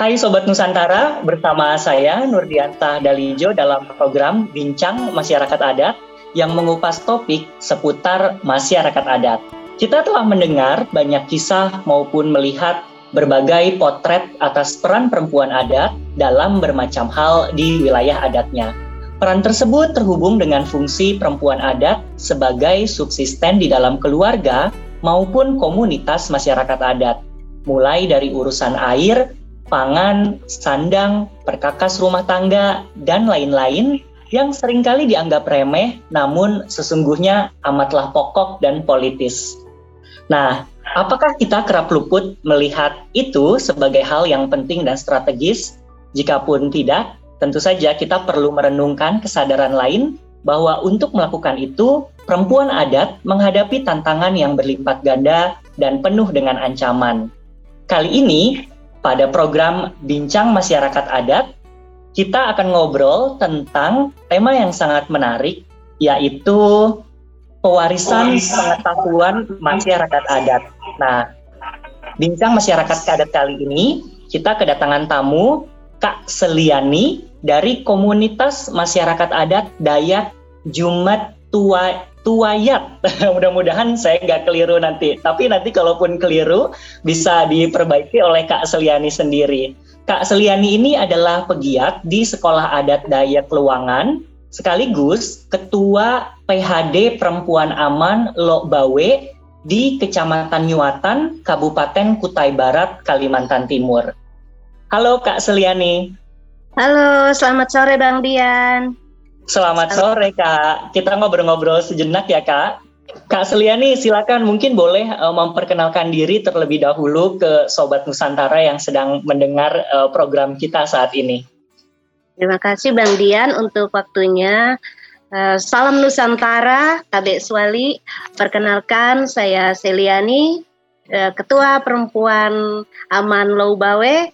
Hai Sobat Nusantara, bersama saya Nurdiantah Dalijo dalam program Bincang Masyarakat Adat yang mengupas topik seputar masyarakat adat. Kita telah mendengar banyak kisah maupun melihat berbagai potret atas peran perempuan adat dalam bermacam hal di wilayah adatnya. Peran tersebut terhubung dengan fungsi perempuan adat sebagai subsisten di dalam keluarga maupun komunitas masyarakat adat, mulai dari urusan air, pangan, sandang, perkakas rumah tangga, dan lain-lain yang seringkali dianggap remeh, namun sesungguhnya amatlah pokok dan politis. Nah, apakah kita kerap luput melihat itu sebagai hal yang penting dan strategis? Jikapun tidak, tentu saja kita perlu merenungkan kesadaran lain bahwa untuk melakukan itu, perempuan adat menghadapi tantangan yang berlipat ganda dan penuh dengan ancaman. Kali ini, pada program Bincang Masyarakat Adat, kita akan ngobrol tentang tema yang sangat menarik, yaitu pewarisan pengetahuan masyarakat adat. Nah, Bincang Masyarakat Adat kali ini, kita kedatangan tamu Kak Seliani dari komunitas masyarakat adat Dayak Jumet Tuayat. Mudah-mudahan saya nggak keliru nanti. Tapi nanti kalaupun keliru, bisa diperbaiki oleh Kak Seliani sendiri. Kak Seliani ini adalah pegiat di Sekolah Adat Dayak Luwangan, sekaligus Ketua PHD Perempuan Aman Lok Bawe di Kecamatan Nyuatan, Kabupaten Kutai Barat, Kalimantan Timur. Halo Kak Seliani. Halo, selamat sore Bang Dian. Selamat sore Kak, kita ngobrol-ngobrol sejenak ya Kak. Kak Seliani silakan mungkin boleh memperkenalkan diri terlebih dahulu ke Sobat Nusantara yang sedang mendengar program kita saat ini. Terima kasih Bang Dian untuk waktunya. Salam Nusantara, KB Swali. Perkenalkan saya Seliani, Ketua Perempuan Aman Loubawe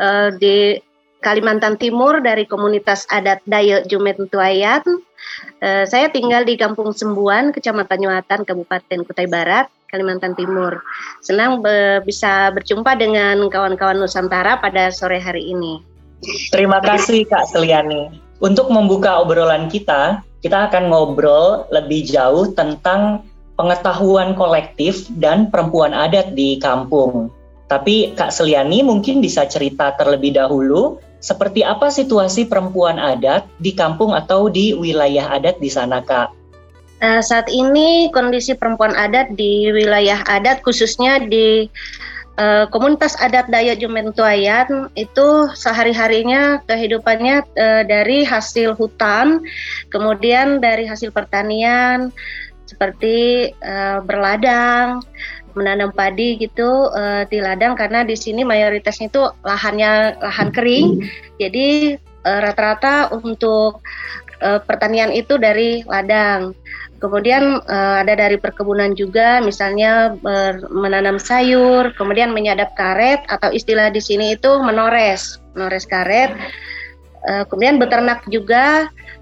di Kalimantan Timur dari komunitas adat Dayak Jumet Tuayat. Saya tinggal di Kampung Sembuan, Kecamatan Nyuatan, Kabupaten Kutai Barat, Kalimantan Timur. Senang bisa berjumpa dengan kawan-kawan Nusantara pada sore hari ini. Terima kasih Kak Seliani. Untuk membuka obrolan kita akan ngobrol lebih jauh tentang pengetahuan kolektif dan perempuan adat di kampung. Tapi Kak Seliani mungkin bisa cerita terlebih dahulu seperti apa situasi perempuan adat di kampung atau di wilayah adat di sana, Kak? Saat ini kondisi perempuan adat di wilayah adat, khususnya di komunitas adat Dayak Jumet Tuayat, itu sehari-harinya kehidupannya dari hasil hutan, kemudian dari hasil pertanian, seperti berladang, menanam padi gitu di ladang, karena di sini mayoritasnya itu lahan kering. Jadi rata-rata untuk pertanian itu dari ladang. Kemudian ada dari perkebunan juga, misalnya menanam sayur, kemudian menyadap karet, atau istilah di sini itu menores karet. Kemudian beternak juga,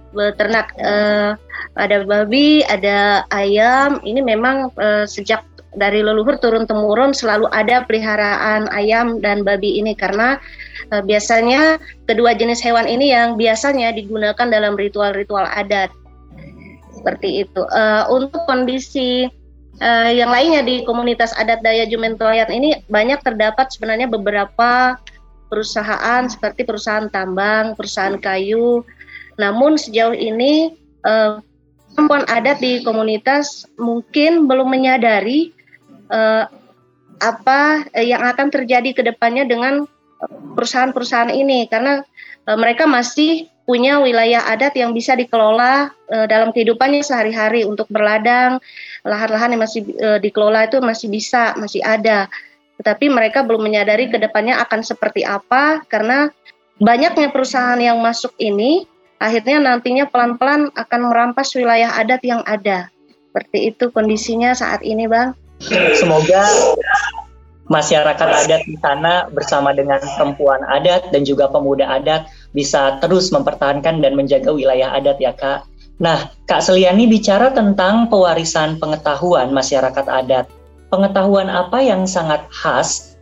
ada babi, ada ayam. Ini memang sejak dari leluhur turun-temurun selalu ada peliharaan ayam dan babi ini, karena biasanya kedua jenis hewan ini yang biasanya digunakan dalam ritual-ritual adat. Seperti itu. Untuk kondisi yang lainnya di komunitas adat Dayak Jumet Tuayat ini banyak terdapat sebenarnya beberapa perusahaan seperti perusahaan tambang, perusahaan kayu. Namun sejauh ini perempuan adat di komunitas mungkin belum menyadari apa yang akan terjadi ke depannya dengan perusahaan-perusahaan ini, karena mereka masih punya wilayah adat yang bisa dikelola dalam kehidupannya sehari-hari untuk berladang. Lahan-lahan yang masih dikelola itu masih ada, tetapi mereka belum menyadari ke depannya akan seperti apa, karena banyaknya perusahaan yang masuk ini akhirnya nantinya pelan-pelan akan merampas wilayah adat yang ada. Seperti itu kondisinya saat ini, Bang. Semoga masyarakat adat di sana bersama dengan perempuan adat dan juga pemuda adat bisa terus mempertahankan dan menjaga wilayah adat ya Kak. Nah, Kak Seliani bicara tentang pewarisan pengetahuan masyarakat adat. Pengetahuan apa yang sangat khas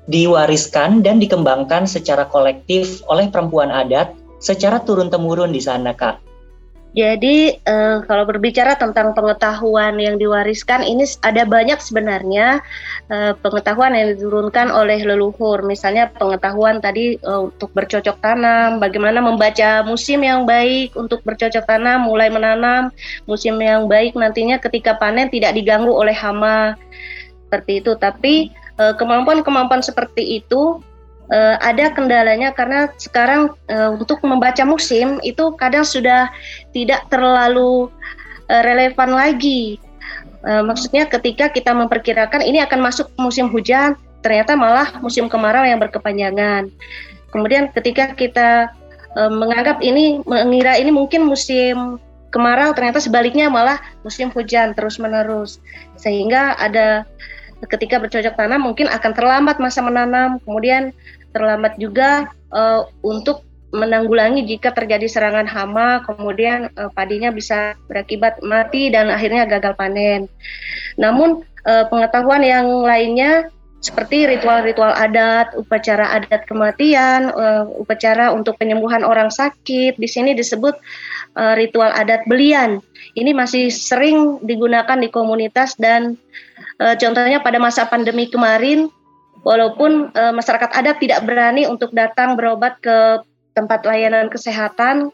diwariskan dan dikembangkan secara kolektif oleh perempuan adat secara turun-temurun di sana, Kak? Jadi kalau berbicara tentang pengetahuan yang diwariskan, ini ada banyak sebenarnya pengetahuan yang diturunkan oleh leluhur. Misalnya pengetahuan tadi untuk bercocok tanam, bagaimana membaca musim yang baik untuk bercocok tanam, mulai menanam, musim yang baik nantinya ketika panen tidak diganggu oleh hama, seperti itu. Tapi kemampuan-kemampuan seperti itu ada kendalanya karena sekarang untuk membaca musim itu kadang sudah tidak terlalu relevan lagi. Maksudnya ketika kita memperkirakan ini akan masuk musim hujan, ternyata malah musim kemarau yang berkepanjangan. Kemudian ketika kita mengira ini mungkin musim kemarau, ternyata sebaliknya malah musim hujan terus-menerus. Sehingga ada ketika bercocok tanam mungkin akan terlambat masa menanam, kemudian terlambat juga untuk menanggulangi jika terjadi serangan hama, kemudian padinya bisa berakibat mati dan akhirnya gagal panen. Namun pengetahuan yang lainnya seperti ritual-ritual adat, upacara adat kematian, upacara untuk penyembuhan orang sakit, di sini disebut ritual adat belian. Ini masih sering digunakan di komunitas dan contohnya pada masa pandemi kemarin, walaupun masyarakat adat tidak berani untuk datang berobat ke tempat layanan kesehatan,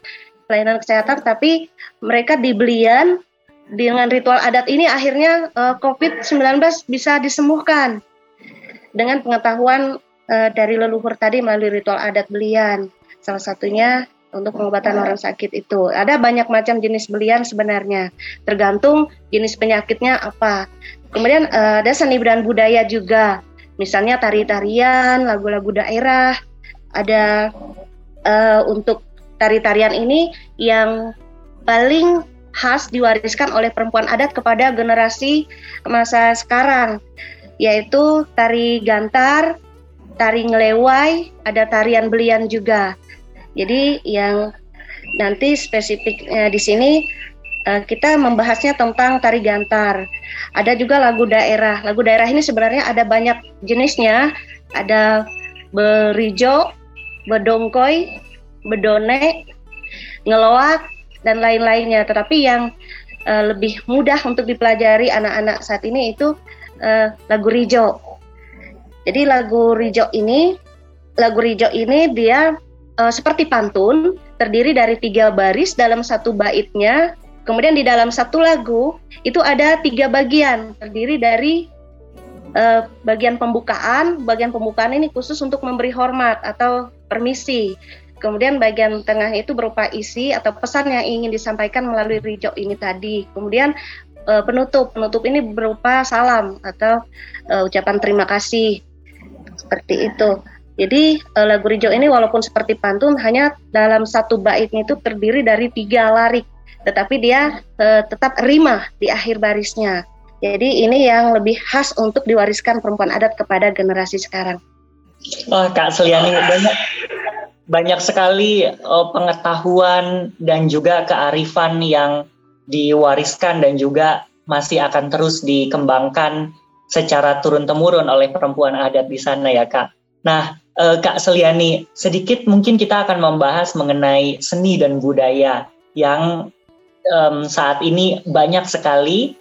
tapi mereka di belian dengan ritual adat ini akhirnya COVID-19 bisa disembuhkan dengan pengetahuan dari leluhur tadi melalui ritual adat belian. Salah satunya untuk pengobatan orang sakit itu. Ada banyak macam jenis belian sebenarnya, tergantung jenis penyakitnya apa. Kemudian ada seni dan budaya juga, misalnya tari-tarian, lagu-lagu daerah. Ada untuk tari-tarian ini yang paling khas diwariskan oleh perempuan adat kepada generasi masa sekarang, yaitu tari gantar, tari ngelewai, ada tarian belian juga. Jadi yang nanti spesifiknya di sini kita membahasnya tentang tari gantar. Ada juga lagu daerah. Lagu daerah ini sebenarnya ada banyak jenisnya. Ada berijo, bedongkoi, bedone, ngeloak, dan lain-lainnya. Tetapi yang lebih mudah untuk dipelajari anak-anak saat ini itu lagu rijo. Jadi lagu rijo ini dia seperti pantun, terdiri dari 3 baris dalam satu baitnya. Kemudian di dalam satu lagu itu ada 3 bagian, terdiri dari bagian pembukaan. Bagian pembukaan ini khusus untuk memberi hormat atau permisi. Kemudian bagian tengah itu berupa isi atau pesan yang ingin disampaikan melalui rijo ini tadi. Kemudian penutup ini berupa salam atau ucapan terima kasih, seperti itu. Jadi lagu rijo ini walaupun seperti pantun, hanya dalam satu baitnya itu terdiri dari 3 larik, tetapi dia tetap rima di akhir barisnya. Jadi ini yang lebih khas untuk diwariskan perempuan adat kepada generasi sekarang. Wah, Kak Seliani, banyak sekali pengetahuan dan juga kearifan yang diwariskan dan juga masih akan terus dikembangkan secara turun-temurun oleh perempuan adat di sana ya, Kak. Nah, Kak Seliani, sedikit mungkin kita akan membahas mengenai seni dan budaya yang saat ini banyak sekali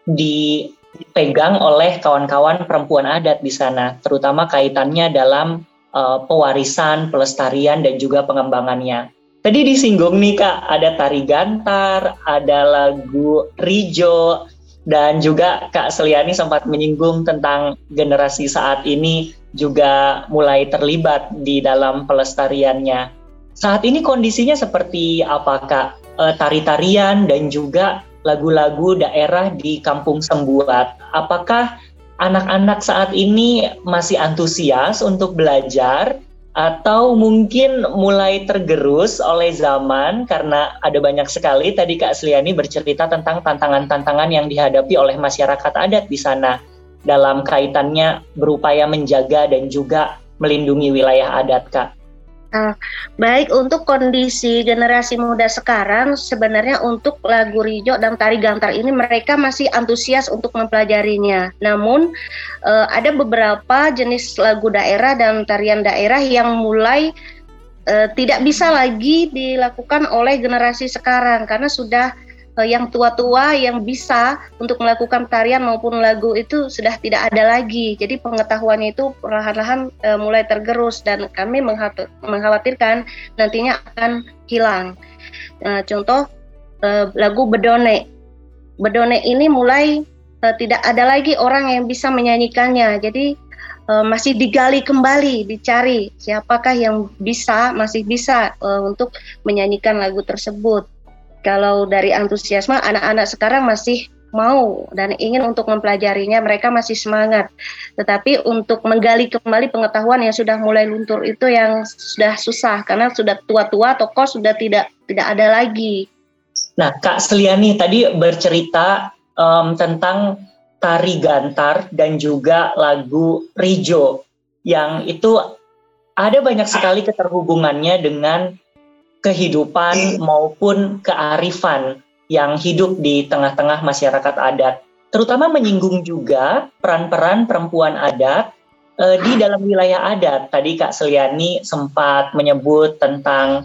dipegang oleh kawan-kawan perempuan adat di sana, terutama kaitannya dalam pewarisan, pelestarian, dan juga pengembangannya. Tadi disinggung nih Kak, ada tari gantar, ada lagu rijo, dan juga Kak Seliani sempat menyinggung tentang generasi saat ini juga mulai terlibat di dalam pelestariannya. Saat ini kondisinya seperti apa Kak? Tari-tarian dan juga lagu-lagu daerah di Kampung Sembuat. Apakah anak-anak saat ini masih antusias untuk belajar atau mungkin mulai tergerus oleh zaman karena ada banyak sekali tadi Kak Seliani bercerita tentang tantangan-tantangan yang dihadapi oleh masyarakat adat di sana dalam kaitannya berupaya menjaga dan juga melindungi wilayah adat, Kak? Uh, Baik, untuk kondisi generasi muda sekarang, sebenarnya untuk lagu Rijo dan tari gantar ini mereka masih antusias untuk mempelajarinya. Namun ada beberapa jenis lagu daerah dan tarian daerah yang mulai tidak bisa lagi dilakukan oleh generasi sekarang karena sudah yang tua-tua yang bisa untuk melakukan tarian maupun lagu itu sudah tidak ada lagi. Jadi pengetahuannya itu perlahan-lahan mulai tergerus dan kami mengkhawatirkan nantinya akan hilang. Contoh lagu Bedone. Bedone ini mulai tidak ada lagi orang yang bisa menyanyikannya. Jadi masih digali kembali, dicari siapakah yang masih bisa untuk menyanyikan lagu tersebut. Kalau dari antusiasme, anak-anak sekarang masih mau dan ingin untuk mempelajarinya, mereka masih semangat. Tetapi untuk menggali kembali pengetahuan yang sudah mulai luntur itu yang sudah susah, karena sudah tua-tua, tokoh sudah tidak ada lagi. Nah, Kak Seliani tadi bercerita tentang tari gantar dan juga lagu Rijo, yang itu ada banyak sekali keterhubungannya dengan kehidupan maupun kearifan yang hidup di tengah-tengah masyarakat adat. Terutama menyinggung juga peran-peran perempuan adat di dalam wilayah adat. Tadi Kak Seliani sempat menyebut tentang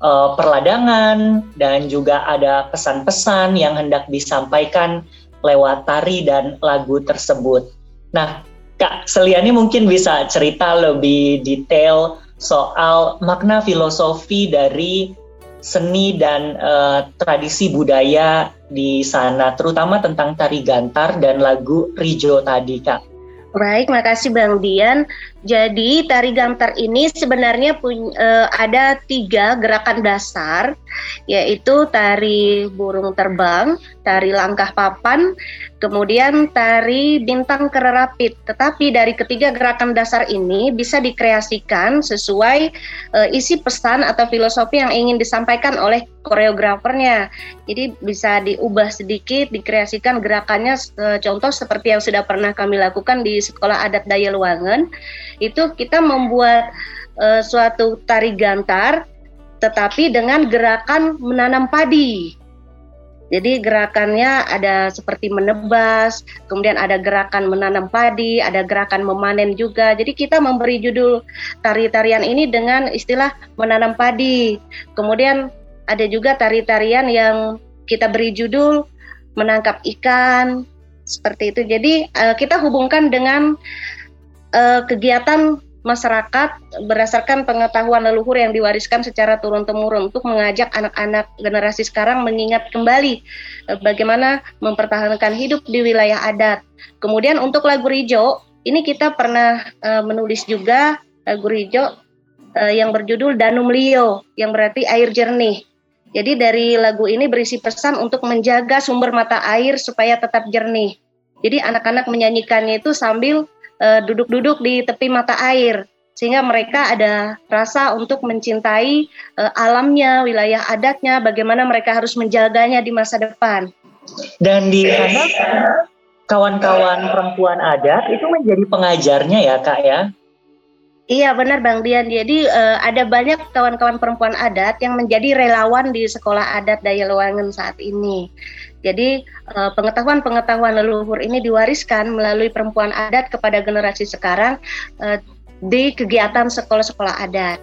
perladangan dan juga ada pesan-pesan yang hendak disampaikan lewat tari dan lagu tersebut. Nah, Kak Seliani mungkin bisa cerita lebih detail soal makna filosofi dari seni dan tradisi budaya di sana, terutama tentang tari gantar dan lagu Rijo tadi, Kak. Baik, makasih Bang Dian. Jadi tari gantar ini sebenarnya ada 3 gerakan dasar, yaitu tari burung terbang, tari langkah papan, kemudian tari bintang kererapit. Tetapi dari ketiga gerakan dasar ini bisa dikreasikan sesuai isi pesan atau filosofi yang ingin disampaikan oleh koreografernya. Jadi bisa diubah sedikit, dikreasikan gerakannya, contoh seperti yang sudah pernah kami lakukan di Sekolah Adat Daya Luangen. Itu kita membuat suatu tari gantar tetapi dengan gerakan menanam padi. Jadi gerakannya ada seperti menebas, kemudian ada gerakan menanam padi, ada gerakan memanen juga. Jadi kita memberi judul tari-tarian ini dengan istilah menanam padi. Kemudian ada juga tari-tarian yang kita beri judul menangkap ikan, seperti itu. Jadi kita hubungkan dengan kegiatan masyarakat berdasarkan pengetahuan leluhur yang diwariskan secara turun-temurun untuk mengajak anak-anak generasi sekarang mengingat kembali bagaimana mempertahankan hidup di wilayah adat. Kemudian untuk lagu Rijo, ini kita pernah menulis juga lagu Rijo yang berjudul Danum Lio, yang berarti air jernih. Jadi dari lagu ini berisi pesan untuk menjaga sumber mata air supaya tetap jernih. Jadi anak-anak menyanyikannya itu sambil duduk-duduk di tepi mata air, sehingga mereka ada rasa untuk mencintai alamnya, wilayah adatnya, bagaimana mereka harus menjaganya di masa depan. Dan di sana kawan-kawan perempuan adat itu menjadi pengajarnya ya, Kak ya? Iya benar Bang Dian, jadi ada banyak kawan-kawan perempuan adat yang menjadi relawan di Sekolah Adat Daya Luangen saat ini. Jadi pengetahuan-pengetahuan leluhur ini diwariskan melalui perempuan adat kepada generasi sekarang di kegiatan sekolah-sekolah adat.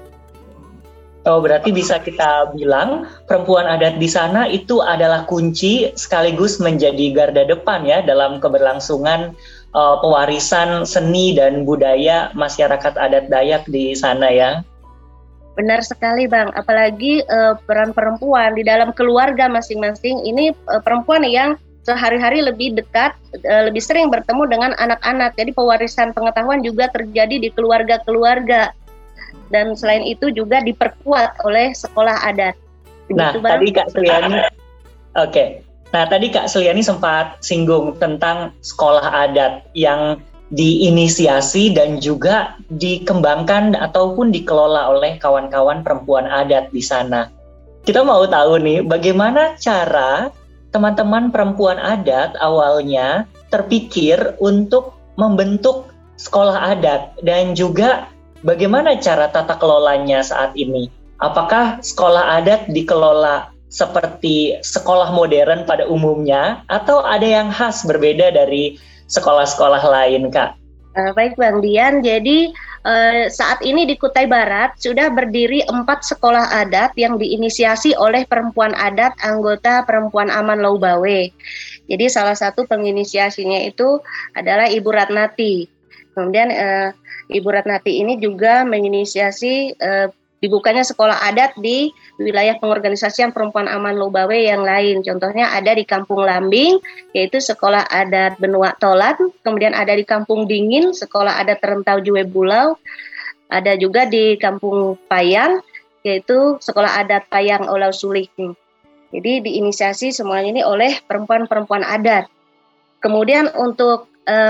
Oh, berarti bisa kita bilang perempuan adat di sana itu adalah kunci sekaligus menjadi garda depan ya dalam keberlangsungan pewarisan seni dan budaya masyarakat adat Dayak di sana ya. Benar sekali Bang, apalagi peran perempuan di dalam keluarga masing-masing ini perempuan yang sehari-hari lebih dekat, lebih sering bertemu dengan anak-anak. Jadi pewarisan pengetahuan juga terjadi di keluarga-keluarga. Dan selain itu juga diperkuat oleh sekolah adat. Begitu, Bang? Tadi Kak Seliani, oke. Nah, tadi Kak Seliani sempat singgung tentang sekolah adat yang diinisiasi dan juga dikembangkan ataupun dikelola oleh kawan-kawan perempuan adat di sana. Kita mau tahu nih, bagaimana cara teman-teman perempuan adat awalnya terpikir untuk membentuk sekolah adat dan juga bagaimana cara tata kelolanya saat ini? Apakah sekolah adat dikelola seperti sekolah modern pada umumnya atau ada yang khas berbeda dari sekolah-sekolah lain, Kak? Baik Bang Dian, jadi saat ini di Kutai Barat sudah berdiri 4 sekolah adat yang diinisiasi oleh perempuan adat anggota Perempuan Aman Laubawe. Jadi salah satu penginisiasinya itu adalah Ibu Ratnati. Kemudian Ibu Ratnati ini juga menginisiasi dibukanya sekolah adat di wilayah pengorganisasian Perempuan Aman Laubawe yang lain. Contohnya ada di Kampung Lambing, yaitu sekolah adat Benua Tolan. Kemudian ada di Kampung Dingin, sekolah adat Terentau Jue Bulau. Ada juga di Kampung Payang, yaitu sekolah adat Payang Olau Sulik. Jadi diinisiasi semuanya ini oleh perempuan-perempuan adat. Kemudian untuk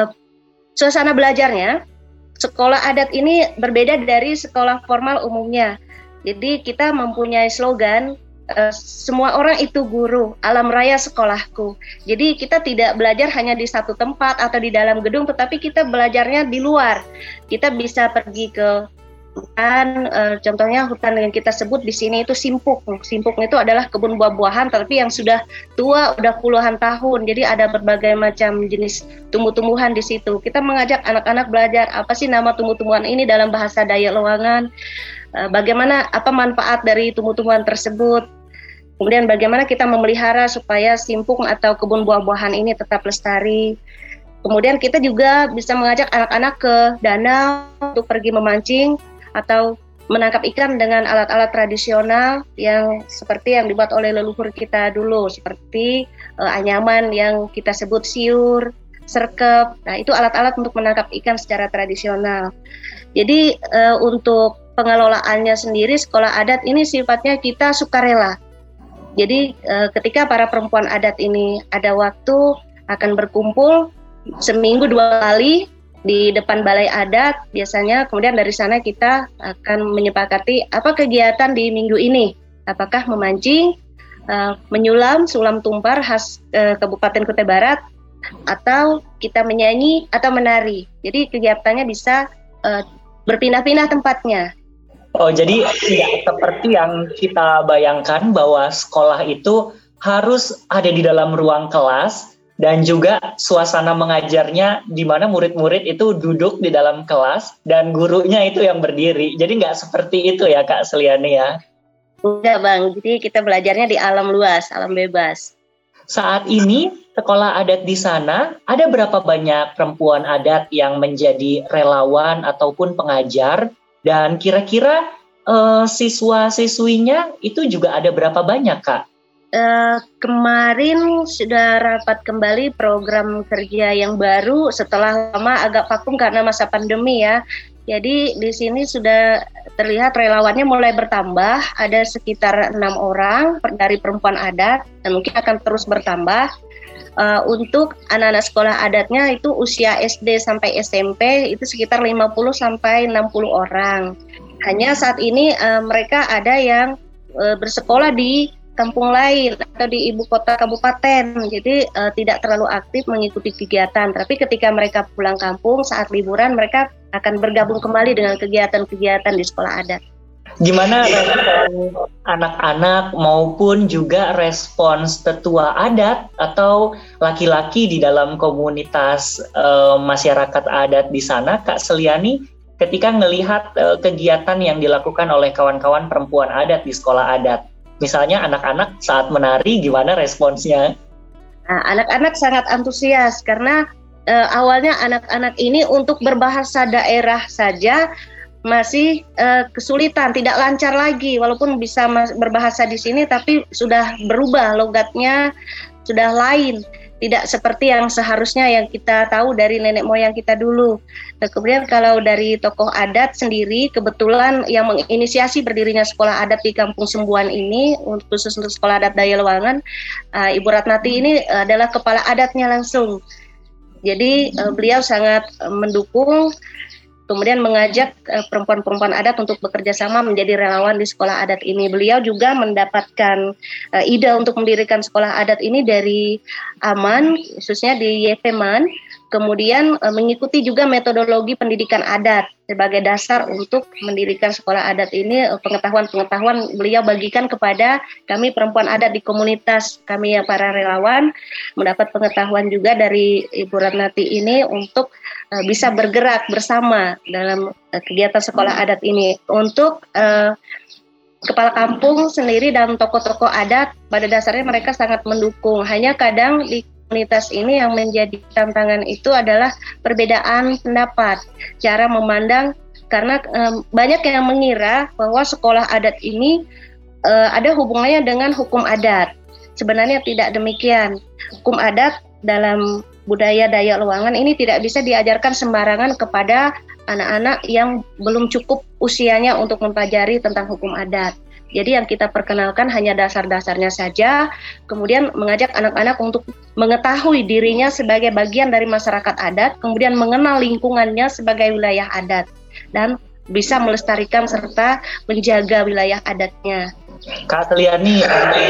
suasana belajarnya, sekolah adat ini berbeda dari sekolah formal umumnya. Jadi kita mempunyai slogan, semua orang itu guru, alam raya sekolahku. Jadi kita tidak belajar hanya di satu tempat atau di dalam gedung, tetapi kita belajarnya di luar. Kita bisa pergi ke hutan, contohnya hutan yang kita sebut di sini itu simpuk. Simpuk itu adalah kebun buah-buahan, tapi yang sudah tua, udah puluhan tahun. Jadi ada berbagai macam jenis tumbuh-tumbuhan di situ. Kita mengajak anak-anak belajar apa sih nama tumbuh-tumbuhan ini dalam bahasa Dayak Loangan. Bagaimana apa manfaat dari tumbuh-tumbuhan tersebut. Kemudian bagaimana kita memelihara supaya simpuk atau kebun buah-buahan ini tetap lestari. Kemudian kita juga bisa mengajak anak-anak ke danau untuk pergi memancing atau menangkap ikan dengan alat-alat tradisional yang seperti yang dibuat oleh leluhur kita dulu, seperti anyaman yang kita sebut siur, serkep. Nah, itu alat-alat untuk menangkap ikan secara tradisional. Jadi untuk pengelolaannya sendiri sekolah adat ini sifatnya kita sukarela. Jadi ketika para perempuan adat ini ada waktu akan berkumpul seminggu 2 kali di depan balai adat biasanya, kemudian dari sana kita akan menyepakati apa kegiatan di minggu ini, apakah memancing, menyulam, sulam tumpar khas Kabupaten Kutai Barat, atau kita menyanyi atau menari. Jadi kegiatannya bisa berpindah-pindah tempatnya. Oh, jadi tidak seperti yang kita bayangkan bahwa sekolah itu harus ada di dalam ruang kelas, dan juga suasana mengajarnya di mana murid-murid itu duduk di dalam kelas dan gurunya itu yang berdiri. Jadi nggak seperti itu ya Kak Seliani ya? Enggak Bang, jadi kita belajarnya di alam luas, alam bebas. Saat ini sekolah adat di sana ada berapa banyak perempuan adat yang menjadi relawan ataupun pengajar? Dan kira-kira siswa-siswinya itu juga ada berapa banyak Kak? Kemarin sudah rapat kembali program kerja yang baru setelah lama agak vakum karena masa pandemi ya. Jadi di sini sudah terlihat relawannya mulai bertambah, ada sekitar 6 orang dari perempuan adat dan mungkin akan terus bertambah. Untuk anak-anak sekolah adatnya itu usia SD sampai SMP itu sekitar 50 sampai 60 orang. Hanya saat ini mereka ada yang bersekolah di kampung lain atau di ibu kota kabupaten, jadi tidak terlalu aktif mengikuti kegiatan. Tapi ketika mereka pulang kampung saat liburan, mereka akan bergabung kembali dengan kegiatan-kegiatan di sekolah adat. Gimana respon anak-anak maupun juga respons tetua adat atau laki-laki di dalam komunitas masyarakat adat di sana, Kak Seliani, ketika melihat kegiatan yang dilakukan oleh kawan-kawan perempuan adat di sekolah adat? Misalnya anak-anak saat menari, gimana responsnya? Nah, anak-anak sangat antusias karena awalnya anak-anak ini untuk berbahasa daerah saja masih kesulitan, tidak lancar lagi. Walaupun bisa berbahasa di sini, tapi sudah berubah logatnya, sudah lain. Tidak seperti yang seharusnya yang kita tahu dari nenek moyang kita dulu. Nah, kemudian kalau dari tokoh adat sendiri, kebetulan yang menginisiasi berdirinya sekolah adat di Kampung Sembuan ini, khusus untuk sekolah adat Dayak Loangan, Ibu Ratnati ini adalah kepala adatnya langsung. Jadi beliau sangat mendukung. kemudian mengajak perempuan-perempuan adat untuk bekerja sama menjadi relawan di sekolah adat ini. Beliau juga mendapatkan ide untuk mendirikan sekolah adat ini dari Aman, khususnya di YPMAN, kemudian mengikuti juga metodologi pendidikan adat sebagai dasar untuk mendirikan sekolah adat ini. Pengetahuan-pengetahuan beliau bagikan kepada kami perempuan adat di komunitas kami yang para relawan, mendapat pengetahuan juga dari Ibu Ratnati ini untuk bisa bergerak bersama dalam kegiatan sekolah adat ini. Untuk kepala kampung sendiri dan tokoh-tokoh adat, pada dasarnya mereka sangat mendukung. Hanya kadang di komunitas ini yang menjadi tantangan itu adalah perbedaan pendapat, cara memandang, karena banyak yang mengira bahwa sekolah adat ini ada hubungannya dengan hukum adat. Sebenarnya tidak demikian. Hukum adat dalam budaya Dayak Luangan ini tidak bisa diajarkan sembarangan kepada anak-anak yang belum cukup usianya untuk mempelajari tentang hukum adat. Jadi yang kita perkenalkan hanya dasar-dasarnya saja, kemudian mengajak anak-anak untuk mengetahui dirinya sebagai bagian dari masyarakat adat, kemudian mengenal lingkungannya sebagai wilayah adat, dan bisa melestarikan serta menjaga wilayah adatnya. Kak Seliani,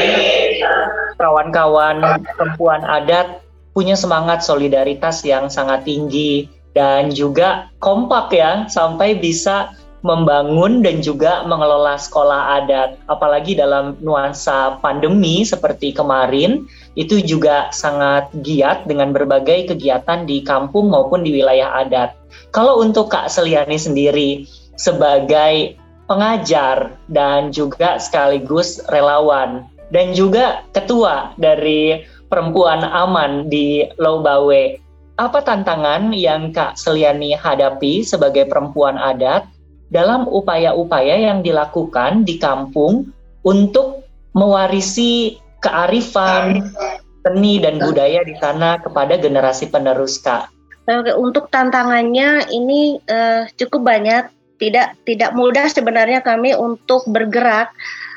kawan-kawan perempuan adat punya semangat solidaritas yang sangat tinggi dan juga kompak ya, sampai bisa membangun dan juga mengelola sekolah adat. Apalagi dalam nuansa pandemi seperti kemarin, itu juga sangat giat dengan berbagai kegiatan di kampung maupun di wilayah adat. Kalau untuk Kak Seliani sendiri sebagai pengajar dan juga sekaligus relawan dan juga ketua dari Perempuan Aman di Lowbawe, apa tantangan yang Kak Seliani hadapi sebagai perempuan adat dalam upaya-upaya yang dilakukan di kampung untuk mewarisi kearifan, seni dan budaya di sana kepada generasi penerus, Kak? Untuk tantangannya ini cukup banyak, tidak mudah sebenarnya kami untuk bergerak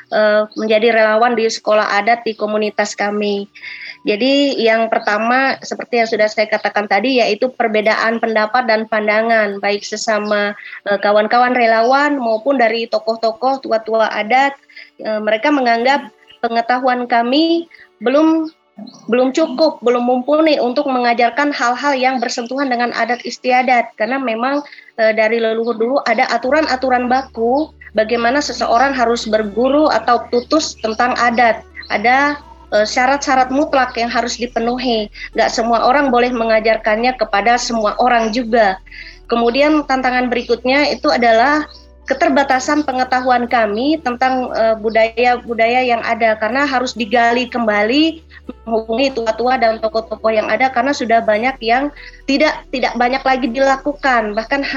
menjadi relawan di sekolah adat di komunitas kami. Jadi yang pertama seperti yang sudah saya katakan tadi, yaitu perbedaan pendapat dan pandangan baik sesama kawan-kawan relawan maupun dari tokoh-tokoh tua-tua adat. Mereka menganggap pengetahuan kami belum cukup, belum mumpuni untuk mengajarkan hal-hal yang bersentuhan dengan adat istiadat, karena memang dari leluhur dulu ada aturan-aturan baku bagaimana seseorang harus berguru atau tutus tentang adat. Ada syarat-syarat mutlak yang harus dipenuhi. Nggak semua orang boleh mengajarkannya kepada semua orang juga. Kemudian tantangan berikutnya itu adalah keterbatasan pengetahuan kami tentang budaya-budaya yang ada, karena harus digali kembali, menghubungi tua-tua dan tokoh-tokoh yang ada, karena sudah banyak yang tidak banyak lagi dilakukan, bahkan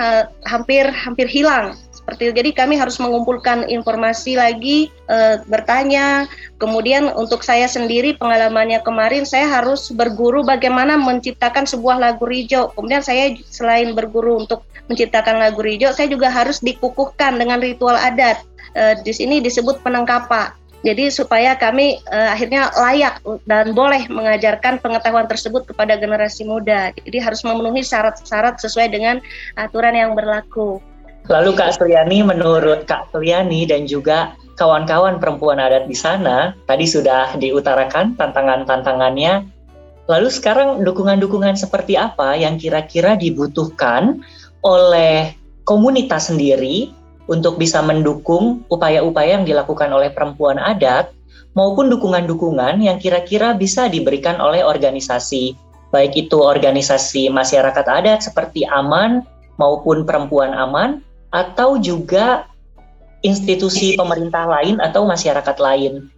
hampir hilang. Seperti itu. Jadi kami harus mengumpulkan informasi lagi, bertanya. Kemudian untuk saya sendiri pengalamannya kemarin, saya harus berguru bagaimana menciptakan sebuah lagu rijo. Kemudian saya selain berguru untuk menciptakan lagu rijo, saya juga harus dikukuhkan dengan ritual adat. Di sini disebut penengkapa. Jadi supaya kami akhirnya layak dan boleh mengajarkan pengetahuan tersebut kepada generasi muda. Jadi harus memenuhi syarat-syarat sesuai dengan aturan yang berlaku. Lalu Kak Seliani, menurut Kak Seliani dan juga kawan-kawan perempuan adat di sana, tadi sudah diutarakan tantangan-tantangannya. Lalu sekarang dukungan-dukungan seperti apa yang kira-kira dibutuhkan oleh komunitas sendiri untuk bisa mendukung upaya-upaya yang dilakukan oleh perempuan adat, maupun dukungan-dukungan yang kira-kira bisa diberikan oleh organisasi, baik itu organisasi masyarakat adat seperti Aman maupun Perempuan Aman, atau juga institusi pemerintah lain atau masyarakat lain.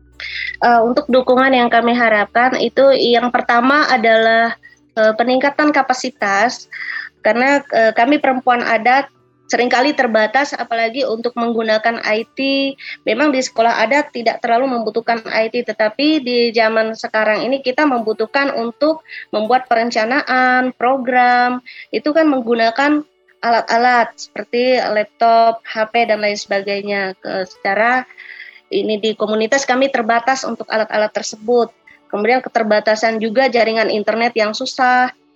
Untuk dukungan yang kami harapkan itu yang pertama adalah peningkatan kapasitas, karena kami perempuan adat seringkali terbatas, apalagi untuk menggunakan IT. Memang di sekolah adat tidak terlalu membutuhkan IT, tetapi di zaman sekarang ini kita membutuhkan untuk membuat perencanaan, program, itu kan menggunakan alat-alat seperti laptop, HP, dan lain sebagainya. Secara ini di komunitas kami terbatas untuk alat-alat tersebut. Kemudian keterbatasan juga jaringan internet yang susah,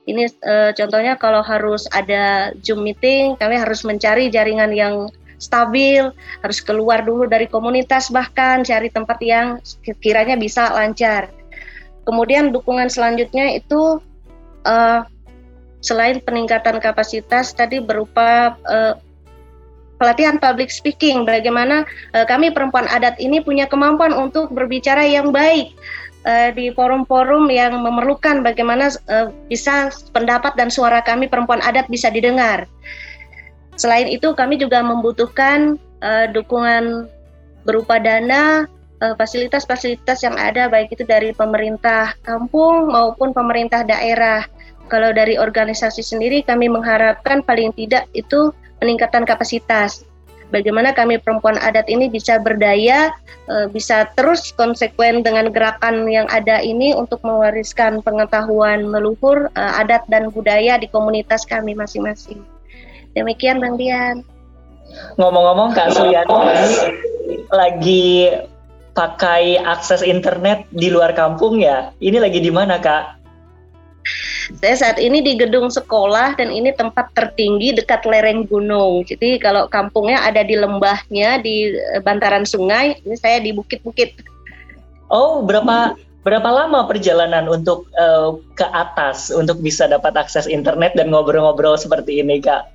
Ini contohnya kalau harus ada Zoom meeting, kami harus mencari jaringan yang stabil, harus keluar dulu dari komunitas, bahkan cari tempat yang kiranya bisa lancar. Kemudian dukungan selanjutnya itu selain peningkatan kapasitas tadi berupa pelatihan public speaking, bagaimana kami perempuan adat ini punya kemampuan untuk berbicara yang baik di forum-forum yang memerlukan, bagaimana bisa pendapat dan suara kami perempuan adat bisa didengar. Selain itu kami juga membutuhkan dukungan berupa dana, fasilitas-fasilitas yang ada baik itu dari pemerintah kampung maupun pemerintah daerah. Kalau dari organisasi sendiri kami mengharapkan paling tidak itu peningkatan kapasitas. Bagaimana kami perempuan adat ini bisa berdaya, bisa terus konsekuen dengan gerakan yang ada ini untuk mewariskan pengetahuan leluhur, adat dan budaya di komunitas kami masing-masing. Demikian Bang Dian. Ngomong-ngomong Kak Suliani ini lagi pakai akses internet di luar kampung ya? Ini lagi di mana Kak? Saya saat ini di gedung sekolah dan ini tempat tertinggi dekat lereng gunung. Jadi kalau kampungnya ada di lembahnya, di bantaran sungai, ini saya di bukit-bukit. Oh, berapa lama perjalanan untuk ke atas untuk bisa dapat akses internet dan ngobrol-ngobrol seperti ini Kak?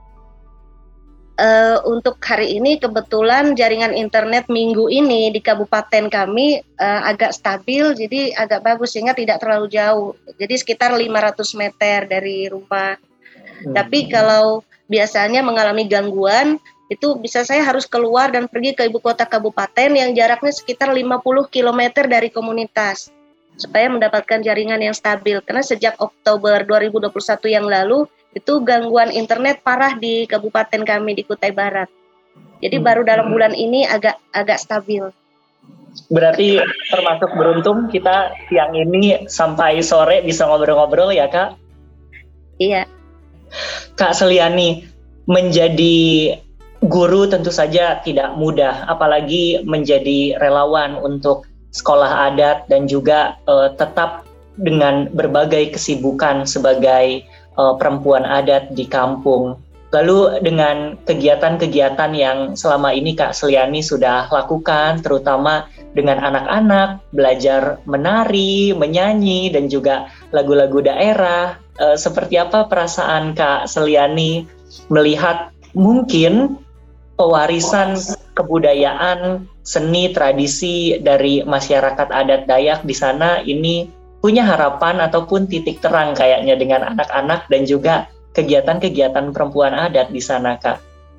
Untuk hari ini kebetulan jaringan internet minggu ini di kabupaten kami agak stabil, jadi agak bagus sehingga tidak terlalu jauh. Jadi sekitar 500 meter dari rumah. Tapi kalau biasanya mengalami gangguan, itu bisa saya harus keluar dan pergi ke ibu kota kabupaten yang jaraknya sekitar 50 km dari komunitas supaya mendapatkan jaringan yang stabil. Karena sejak Oktober 2021 yang lalu itu gangguan internet parah di kabupaten kami di Kutai Barat. Jadi baru dalam bulan ini agak stabil. Berarti termasuk beruntung kita siang ini sampai sore bisa ngobrol-ngobrol ya Kak? Iya. Kak Seliani, menjadi guru tentu saja tidak mudah, apalagi menjadi relawan untuk sekolah adat dan juga tetap dengan berbagai kesibukan sebagai perempuan adat di kampung. Lalu dengan kegiatan-kegiatan yang selama ini Kak Seliani sudah lakukan, terutama dengan anak-anak, belajar menari, menyanyi, dan juga lagu-lagu daerah, seperti apa perasaan Kak Seliani melihat mungkin pewarisan kebudayaan, seni, tradisi dari masyarakat adat Dayak di sana ini punya harapan ataupun titik terang kayaknya dengan anak-anak dan juga kegiatan-kegiatan perempuan adat di sana, Kak?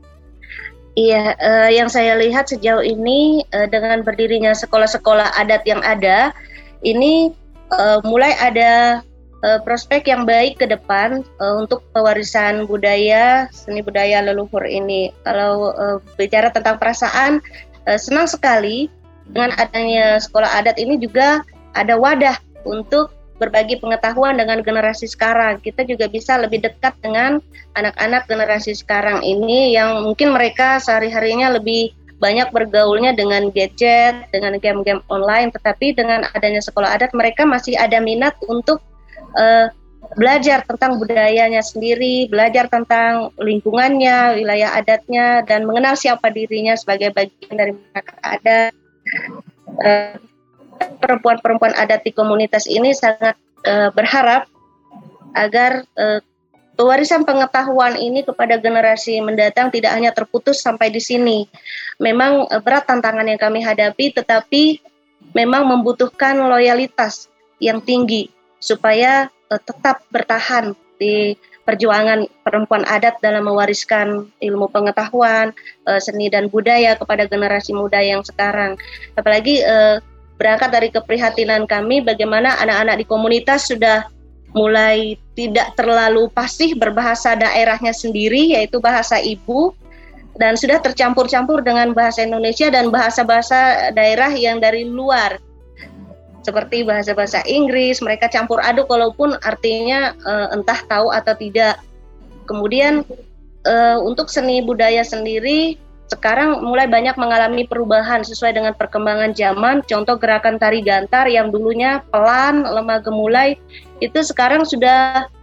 Iya, yang saya lihat sejauh ini dengan berdirinya sekolah-sekolah adat yang ada, ini mulai ada prospek yang baik ke depan untuk pewarisan budaya, seni budaya leluhur ini. Kalau bicara tentang perasaan, senang sekali dengan adanya sekolah adat ini juga ada wadah untuk berbagi pengetahuan dengan generasi sekarang. Kita juga bisa lebih dekat dengan anak-anak generasi sekarang ini yang mungkin mereka sehari-harinya lebih banyak bergaulnya dengan gadget, dengan game-game online, tetapi dengan adanya sekolah adat mereka masih ada minat untuk belajar tentang budayanya sendiri, belajar tentang lingkungannya, wilayah adatnya, dan mengenal siapa dirinya sebagai bagian dari masyarakat adat. Perempuan-perempuan adat di komunitas ini sangat berharap agar pewarisan pengetahuan ini kepada generasi mendatang tidak hanya terputus sampai di sini. Memang berat tantangan yang kami hadapi, tetapi memang membutuhkan loyalitas yang tinggi supaya tetap bertahan di perjuangan perempuan adat dalam mewariskan ilmu pengetahuan, seni dan budaya kepada generasi muda yang sekarang. Apalagi berangkat dari keprihatinan kami bagaimana anak-anak di komunitas sudah mulai tidak terlalu fasih berbahasa daerahnya sendiri, yaitu bahasa ibu, dan sudah tercampur-campur dengan bahasa Indonesia dan bahasa-bahasa daerah yang dari luar, seperti bahasa-bahasa Inggris. Mereka campur aduk walaupun artinya entah tahu atau tidak. Kemudian untuk seni budaya sendiri sekarang mulai banyak mengalami perubahan sesuai dengan perkembangan zaman. Contoh gerakan tari gantar yang dulunya pelan, lemah gemulai, itu sekarang sudah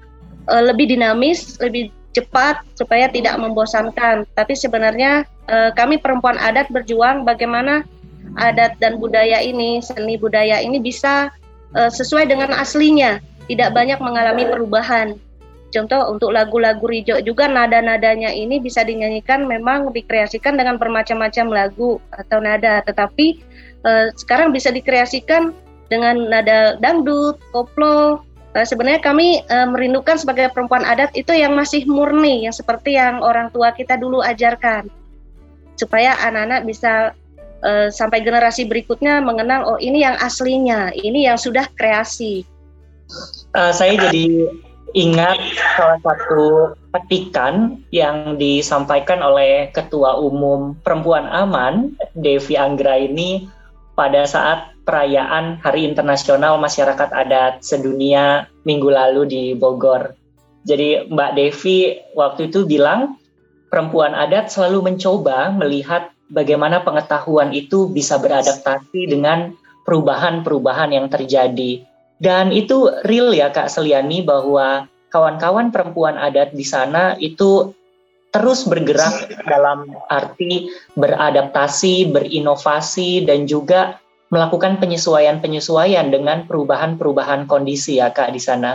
lebih dinamis, lebih cepat supaya tidak membosankan. Tapi sebenarnya kami perempuan adat berjuang bagaimana adat dan budaya ini, seni budaya ini bisa sesuai dengan aslinya, tidak banyak mengalami perubahan. Contoh untuk lagu-lagu Rijo juga nada-nadanya ini bisa dinyanyikan, memang dikreasikan dengan bermacam-macam lagu atau nada, tetapi sekarang bisa dikreasikan dengan nada dangdut, koplo. Sebenarnya kami merindukan sebagai perempuan adat itu yang masih murni, yang seperti yang orang tua kita dulu ajarkan, supaya anak-anak bisa sampai generasi berikutnya mengenal, oh ini yang aslinya, ini yang sudah kreasi. Saya jadi ingat salah satu petikan yang disampaikan oleh Ketua Umum Perempuan Aman, Devi Anggra ini pada saat perayaan Hari Internasional Masyarakat Adat Sedunia minggu lalu di Bogor. Jadi Mbak Devi waktu itu bilang, perempuan adat selalu mencoba melihat bagaimana pengetahuan itu bisa beradaptasi dengan perubahan-perubahan yang terjadi. Dan itu real ya Kak Seliani, bahwa kawan-kawan perempuan adat di sana itu terus bergerak dalam arti beradaptasi, berinovasi, dan juga melakukan penyesuaian-penyesuaian dengan perubahan-perubahan kondisi ya Kak di sana.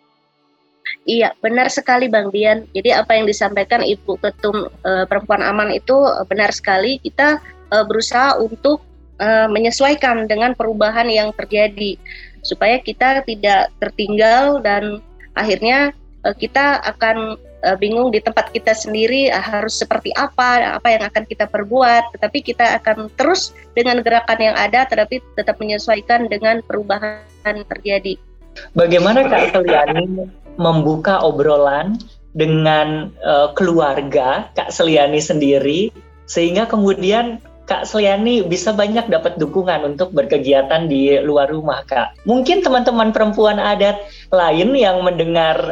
Iya, benar sekali Bang Dian. Jadi apa yang disampaikan Ibu Ketum Perempuan Aman itu benar sekali. Kita berusaha untuk menyesuaikan dengan perubahan yang terjadi, supaya kita tidak tertinggal dan akhirnya kita akan bingung di tempat kita sendiri harus seperti apa yang akan kita perbuat, tetapi kita akan terus dengan gerakan yang ada tetapi tetap menyesuaikan dengan perubahan terjadi. Bagaimana Kak Seliani membuka obrolan dengan keluarga Kak Seliani sendiri sehingga kemudian Kak Seliani bisa banyak dapat dukungan untuk berkegiatan di luar rumah, Kak? Mungkin teman-teman perempuan adat lain yang mendengar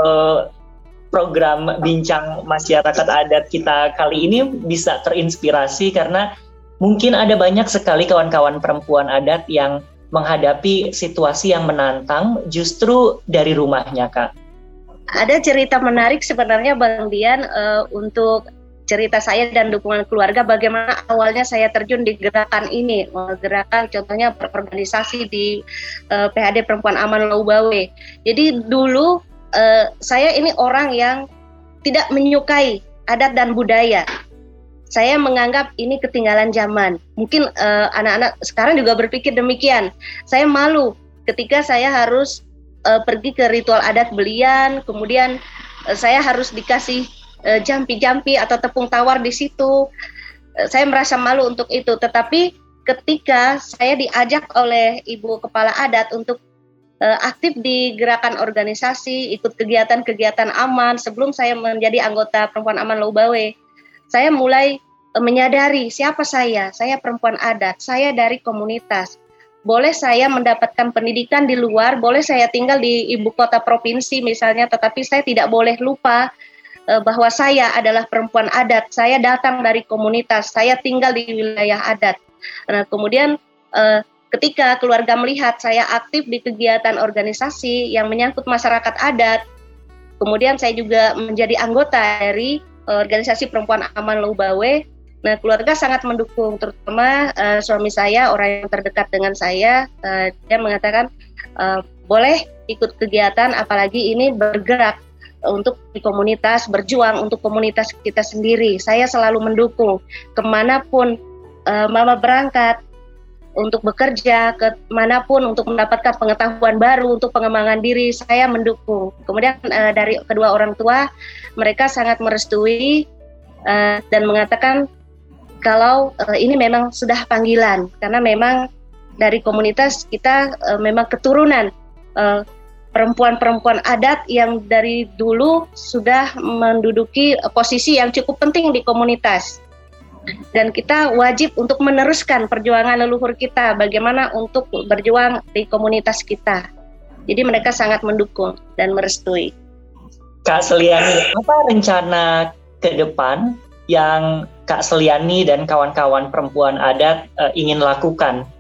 program Bincang Masyarakat Adat kita kali ini bisa terinspirasi, karena mungkin ada banyak sekali kawan-kawan perempuan adat yang menghadapi situasi yang menantang justru dari rumahnya, Kak. Ada cerita menarik sebenarnya Bang Dian untuk cerita saya dan dukungan keluarga, bagaimana awalnya saya terjun di gerakan ini. Gerakan contohnya berorganisasi di PHD Perempuan Aman Laubawe. Jadi dulu saya ini orang yang tidak menyukai adat dan budaya. Saya menganggap ini ketinggalan zaman. Mungkin anak-anak sekarang juga berpikir demikian. Saya malu ketika saya harus pergi ke ritual adat belian, kemudian saya harus dikasih jampi-jampi atau tepung tawar di situ. Saya merasa malu untuk itu. Tetapi ketika saya diajak oleh Ibu Kepala Adat untuk aktif di gerakan organisasi, ikut kegiatan-kegiatan aman, sebelum saya menjadi anggota Perempuan Aman Laubawe, saya mulai menyadari siapa saya. Saya perempuan adat, saya dari komunitas. Boleh saya mendapatkan pendidikan di luar, boleh saya tinggal di ibu kota provinsi misalnya, tetapi saya tidak boleh lupa bahwa saya adalah perempuan adat, saya datang dari komunitas, saya tinggal di wilayah adat. Nah, kemudian ketika keluarga melihat saya aktif di kegiatan organisasi yang menyangkut masyarakat adat, kemudian saya juga menjadi anggota dari organisasi Perempuan Aman Laubawe. Nah, keluarga sangat mendukung, terutama suami saya, orang yang terdekat dengan saya, dia mengatakan boleh ikut kegiatan, apalagi ini bergerak untuk di komunitas, berjuang untuk komunitas kita sendiri. Saya selalu mendukung kemanapun Mama berangkat untuk bekerja, kemanapun untuk mendapatkan pengetahuan baru, untuk pengembangan diri, saya mendukung. Kemudian dari kedua orang tua, mereka sangat merestui dan mengatakan kalau ini memang sudah panggilan, karena memang dari komunitas kita memang keturunan perempuan-perempuan adat yang dari dulu sudah menduduki posisi yang cukup penting di komunitas. Dan kita wajib untuk meneruskan perjuangan leluhur kita, bagaimana untuk berjuang di komunitas kita. Jadi mereka sangat mendukung dan merestui. Kak Seliani, apa rencana ke depan yang Kak Seliani dan kawan-kawan perempuan adat ingin lakukan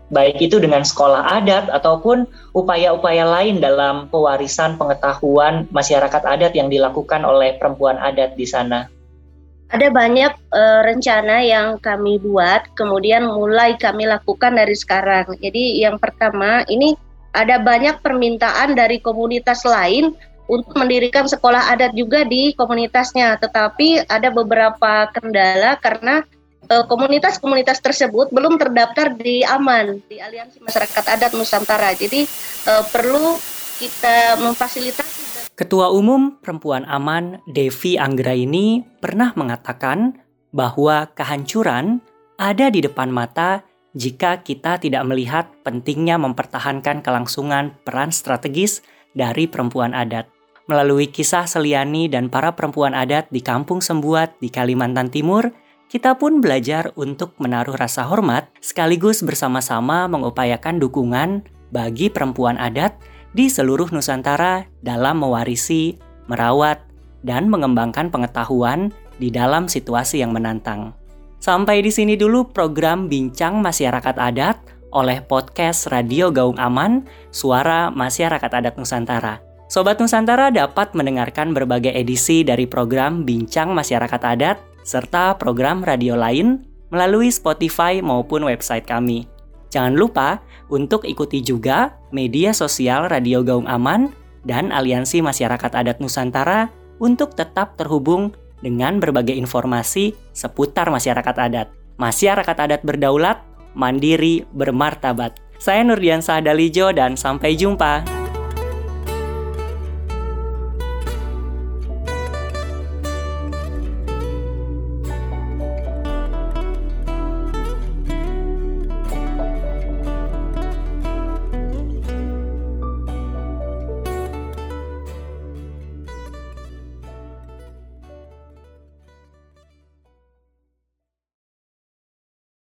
baik itu dengan sekolah adat ataupun upaya-upaya lain dalam pewarisan pengetahuan masyarakat adat yang dilakukan oleh perempuan adat di sana? Ada banyak rencana yang kami buat, kemudian mulai kami lakukan dari sekarang. Jadi yang pertama, ini ada banyak permintaan dari komunitas lain untuk mendirikan sekolah adat juga di komunitasnya. Tetapi ada beberapa kendala karena komunitas-komunitas tersebut belum terdaftar di AMAN, di Aliansi Masyarakat Adat Nusantara. Jadi perlu kita memfasilitasi. Ketua Umum Perempuan Aman, Devi Anggraini, pernah mengatakan bahwa kehancuran ada di depan mata jika kita tidak melihat pentingnya mempertahankan kelangsungan peran strategis dari perempuan adat. Melalui kisah Seliani dan para perempuan adat di Kampung Sembuat di Kalimantan Timur, kita pun belajar untuk menaruh rasa hormat sekaligus bersama-sama mengupayakan dukungan bagi perempuan adat di seluruh Nusantara dalam mewarisi, merawat, dan mengembangkan pengetahuan di dalam situasi yang menantang. Sampai di sini dulu program Bincang Masyarakat Adat oleh podcast Radio Gaung Aman, Suara Masyarakat Adat Nusantara. Sobat Nusantara dapat mendengarkan berbagai edisi dari program Bincang Masyarakat Adat serta program radio lain melalui Spotify maupun website kami. Jangan lupa untuk ikuti juga media sosial Radio Gaung Aman dan Aliansi Masyarakat Adat Nusantara untuk tetap terhubung dengan berbagai informasi seputar masyarakat adat. Masyarakat adat berdaulat, mandiri, bermartabat. Saya Nurdiansah Dalijo dan sampai jumpa.